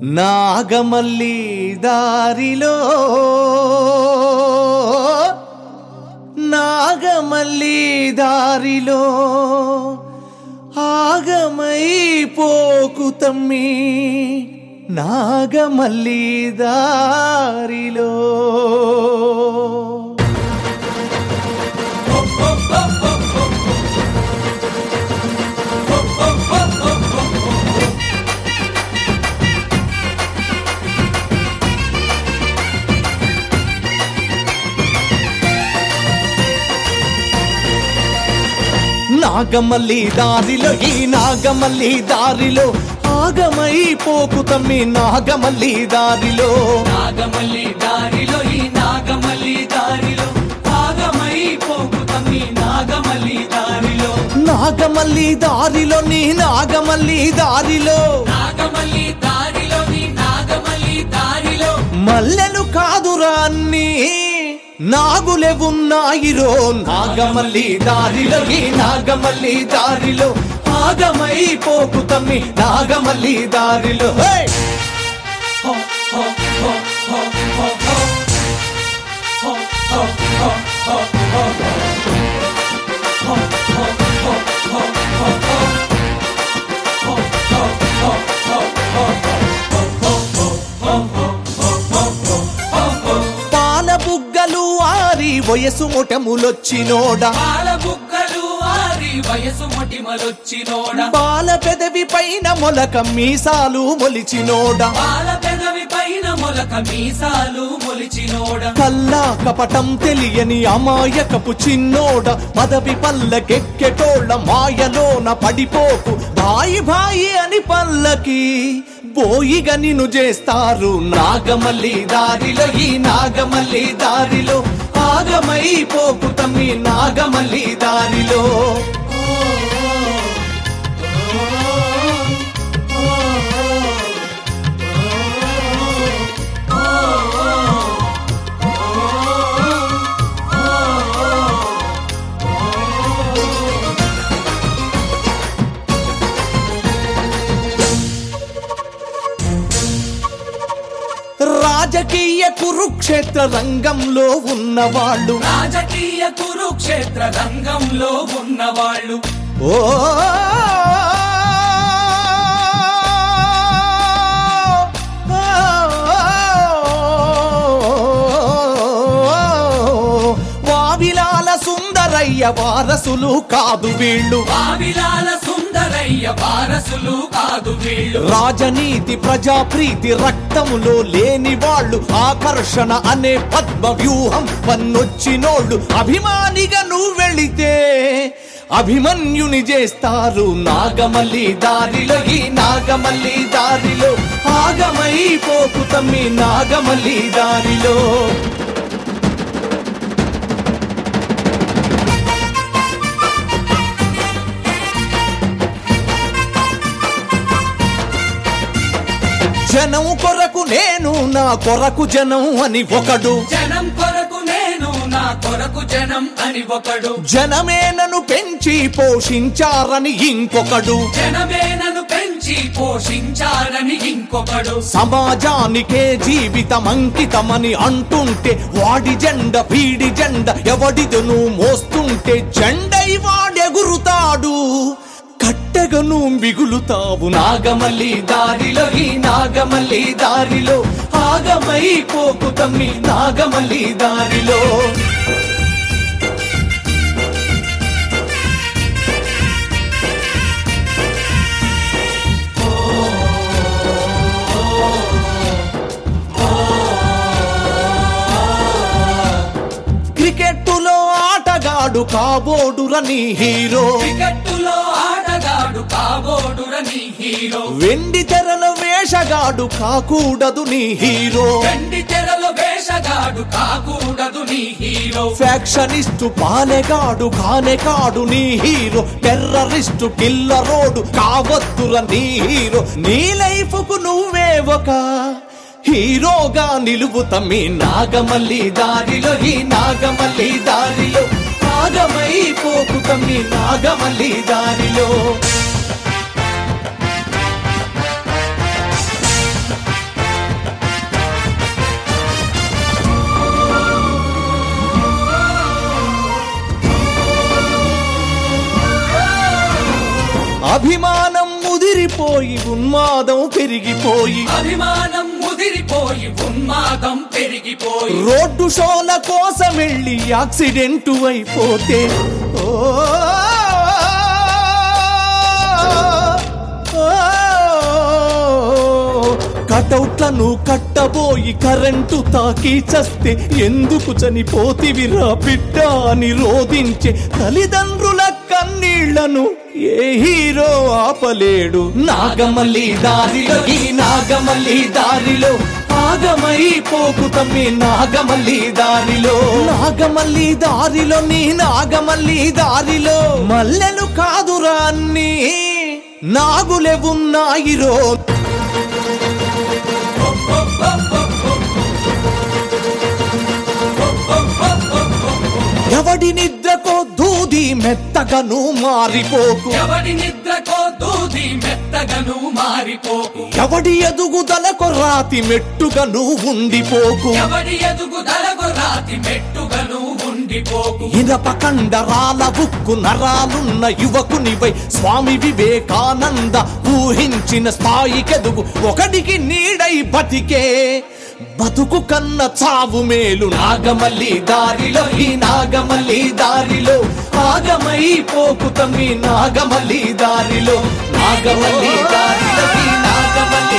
నాగమల్లి దారిలో నాగమల్లి దారిలో ఆగమై పోకు తమ్మి నాగమల్లి దారిలో నాగమల్లి దారిలో ఈ నాగమల్లి దారిలో ఆగమై పోకు తమ్మి నాగమల్లి దారిలో నాగమల్లి దారిలో ఈ నాగమల్లి దారిలో ఆగమై పోకు తమ్మి నాగమల్లి దారిలో నాగమల్లి దారిలో నీ నాగమల్లి దారిలో నాగమల్లి దారిలో నీ నాగమల్లి దారిలో మల్లెలు కాదురా అన్నీ నాగులే ఉన్నాయిరో నాగమల్లి దారిలో ఈ నాగమల్లి దారిలో ఆగమై పోకు తమ్మి నాగమల్లి దారిలో హో హో హో హో హో హో హో హో హో హో వయసు మొటములొచ్చినోడా పాల బుగ్గలు ఆరి వయసు మొటిమలొచ్చినోడా బాల పెదవి పైన మొలక మీసాలు మొలిచినోడా పాల పెదవి పైన మొలక మీసాలు మొలిచినోడా కల్లా కపటం తెలియని అమాయకపు చిన్నోడ పదవి పల్లకెక్కెటోళ్ళ మాయలోన పడిపోకు భాయి భాయి అని పల్లకి బోయిగా నిన్ను చేస్తారు నాగమల్లి దారిలో ఈ నాగమల్లి దారిలో ఆగమై పోకు తమ్మి నాగమల్లి దారిలో రాజకీయ కురుక్షేత్ర రంగంలో ఉన్నవాళ్ళు రాజకీయ కురుక్షేత్ర రంగంలో ఉన్నవాళ్ళు ఓ వావిలాల సుందరయ్య వారసులు కాదు వీళ్ళు వావిలాల సుందరయ్య వారసులు కాదు వీళ్ళు రాజనీతి ప్రజాప్రీతి రక్తములో లేని వాళ్ళు ఆకర్షణ అనే పద్మ వ్యూహం పన్నొచ్చినోళ్ళు అభిమానిగా నువ్వు వెళితే అభిమన్యుని చేస్తారు నాగమల్లి దారిలో ఈ నాగమల్లి దారిలో ఆగమై పోకు తమ్మి నాగమల్లి దారిలో జనం కొరకు నేను నా కొరకు జనం అని ఒకడు జనం కొరకు నేను నా కొరకు జనం అని ఒకడు జనమే నన్ను పెంచి పోషించారని ఇంకొకడు జనమే నన్ను పెంచి పోషించారని ఇంకొకడు సమాజానికే జీవితం అంకితమని అంటుంటే వాడి జెండ వీడి జెండ ఎవడిదను మోస్తుంటే జెండై వాడెగురుతాడు కట్టెగను మిగులుతావు నాగమల్లి దారిలో ఈ నాగమల్లి దారిలో ఆగమై పోకు తమ్మి నాగమల్లి దారిలో క్రికెట్టులో ఆటగాడు కాబోడురని హీరో క్రికెట్టులో ఆటగాడు కాబోడుర నీ హీరో వెండి తెరల వేషగాడు కాకూడదు నీ హీరో వెండి తెరలో వేషగాడు కాకూడదు నీ హీరో ఫ్యాక్షనిస్టు పాలెగాడు కానే కాడు నీ హీరో టెర్రరిస్టు కిల్లరోడు కావద్దుర నీ హీరో నీ లైఫ్ కు నువ్వే ఒక హీరోగా నిలువు తమ్మి నాగమల్లి దారిలో ఈ నాగమల్లి దారిలో ఆగమై పోకు తమ్మి నాగమల్లి దారిలో అభిమానం ముదిరిపోయి ఉన్మాదం పెరిగిపోయి అభిమానం ముదిరిపోయి ఉన్మాదం పెరిగిపోయి రోడ్డు షోల కోసం వెళ్ళి యాక్సిడెంట్ అయిపోతే కటౌట్లను కట్టబోయి కరెంటు తాకి చస్తే ఎందుకు చనిపోతివిరా బిడ్డ అని రోధించే తల్లిదండ్రుల కన్నీళ్లను ఏ హీరో ఆపలేడు. నాగమల్లి దారిలో ఈ నాగమల్లి దారిలో ఆగమైపోకు తమ్మి నాగమల్లి దారిలో నాగమల్లి దారిలో నీ నాగమల్లి దారిలో మల్లెలు కాదురా అన్ని నాగులే ఉన్నాయిరో. ఎవడి నిద్రకో దూది మెత్తగను మారిపోకు ఎవడి నిద్రకో దూది మెత్తగను మారిపోకు ఎవడి ఎదుగుదలకు రాతి మెట్టుగను ఉండిపోకు ఎవడి ఎదుగుదలకు రాతి మెట్టుగను ఉండిపోకు ఇనప కండరాల ఉక్కు నరాలున్న యువకునివై స్వామి వివేకానంద ఊహించిన స్థాయికెదుగు ఒకడికి నీడై బతికే బతుకు కన్న చావు మేలు. నాగమల్లి దారిలో ఈ నాగమల్లి దారిలో ఆగమైపోకు తమ్మి నాగమల్లి దారిలో నాగమల్లి దారిలో ఈ నాగమల్లి